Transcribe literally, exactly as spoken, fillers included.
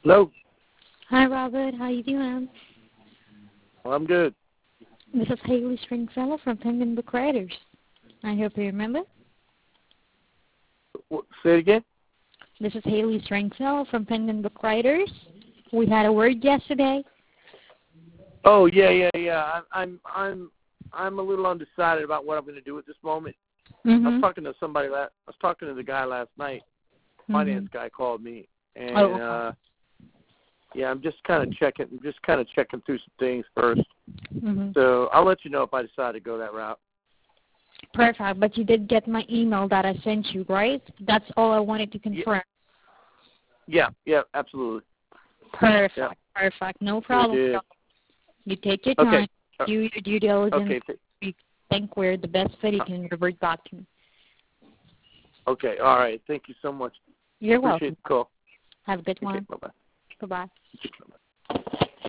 Hello. Hi, Robert. How you doing? Well, I'm good. This is Haley Stringfellow from Penguin Book Writers. I hope you remember. What, say it again? This is Haley Stringfellow from Penguin Book Writers. We had a word yesterday. Oh yeah, yeah, yeah. I'm, I'm, I'm, I'm a little undecided about what I'm going to do at this moment. Mm-hmm. I was talking to somebody. La- I was talking to the guy last night. Finance mm-hmm. guy called me, and oh, okay. uh, yeah, I'm just kind of checking, just kind of checking through some things first. Mm-hmm. So I'll let you know if I decide to go that route. Perfect. But you did get my email that I sent you, right? That's all I wanted to confirm. Yeah, yeah, absolutely. Perfect. Yeah. Perfect. No problem. Sure You take your okay. time. Do your due diligence. Okay. You think we're the best fit, you can revert back to me. Okay. All right. Thank you so much. You're Appreciate welcome. the call. Have a good Okay. one. Bye bye. Bye-bye. Bye bye.